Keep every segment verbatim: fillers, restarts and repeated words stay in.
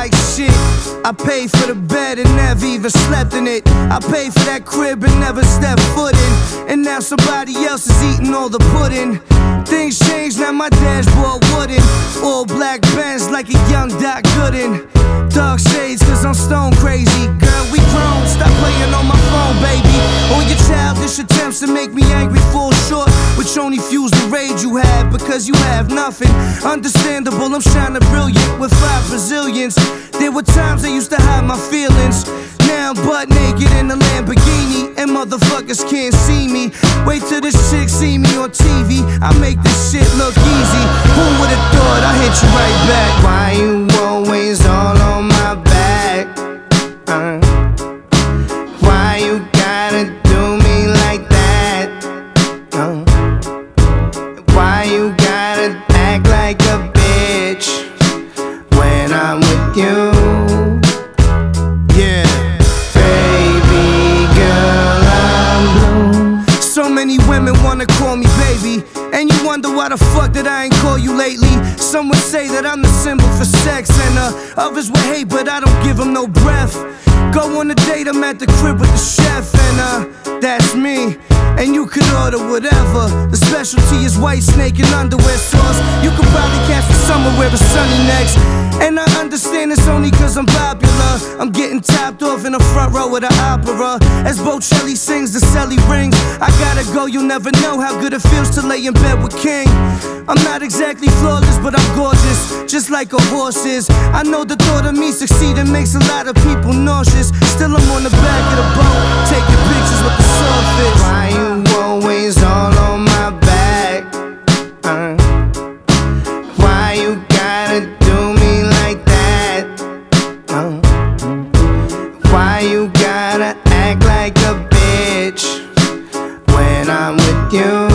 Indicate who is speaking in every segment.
Speaker 1: like shit. I paid for the bed and never even slept in it. I paid for that crib and never stepped foot in. And now somebody else is eating all the pudding. Things changed, now my dashboard wooden. All black Benz like a young Doc Gooden. Dark shades cause I'm stone crazy. Girl, we grown, stop playing on my phone, baby. All your childish attempts to make me angry fall short, which only fuels the rage you have because you have nothing. Understandable, I'm shining brilliant with five Brazilians. There were times I used to hide my feelings. Now I'm butt naked in a Lamborghini and motherfuckers can't see me. Wait till this chick see me on T V, I make this shit look easy. Who would've thought I hit you right back? Why you always all on my back? Uh, why you gotta do me like that? Uh, why you gotta act like a bitch when I'm with you? Yeah, baby girl, I'm blue. So many women wanna call me baby, and you wonder why the fuck that I ain't call you lately. Some would say that I'm the symbol for sex, and uh, others would hate, but I don't give them no breath. Go on a date, I'm at the crib with the chef, and uh, that's me. And you could order whatever. The specialty is white snake and underwear sauce. You could probably catch me somewhere where it's sunny next. And I understand it's only cause I'm popular. I'm getting topped off in the front row of the opera. As Bocelli sings, the celly rings. I gotta go, you'll never know how good it feels to lay in bed with King. I'm not exactly flawless, but I'm gorgeous, just like a horse is. I know the thought of me succeeding makes a lot of people nauseous. Still I'm on the back of the boat, taking pictures with the swordfish. Why you always all on my back? Uh, why you gotta do me like that? Uh, why you gotta act like a bitch when I'm with you?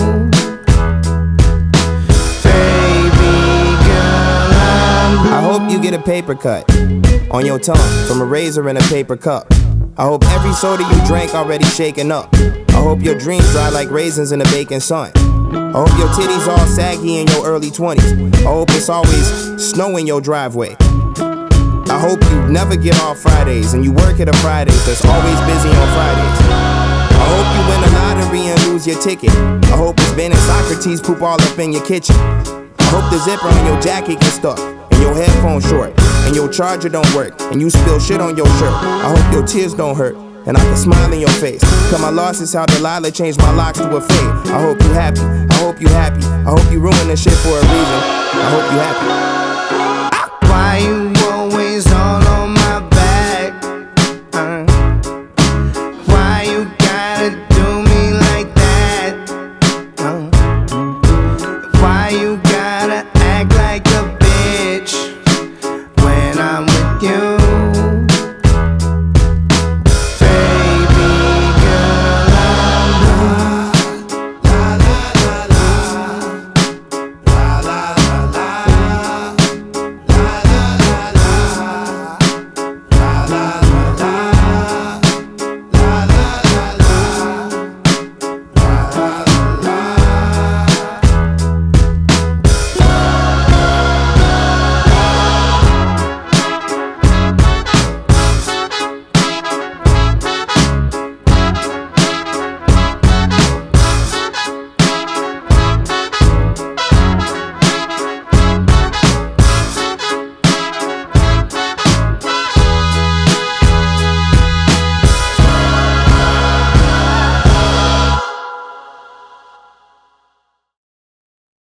Speaker 2: I hope you get a paper cut on your tongue from a razor in a paper cup. I hope every soda you drank already shaken up. I hope your dreams dry like raisins in the baking sun. I hope your titties all saggy in your early twenties. I hope it's always snow in your driveway. I hope you never get off Fridays and you work at a Fridays that's always busy on Fridays. I hope you win a lottery and lose your ticket. I hope it's Ben and Socrates poop all up in your kitchen. I hope the zipper on your jacket gets stuck, and your headphones short, and your charger don't work, and you spill shit on your shirt. I hope your tears don't hurt, and I can smile in your face. Cause my loss is how Delilah changed my locks to a fade. I hope you happy, I hope you happy. I hope you ruin this shit for a reason. I hope you happy.
Speaker 1: Why you always all on my back? Uh, why you gotta do me like that? Uh, why you gotta act like a bitch when I'm with you?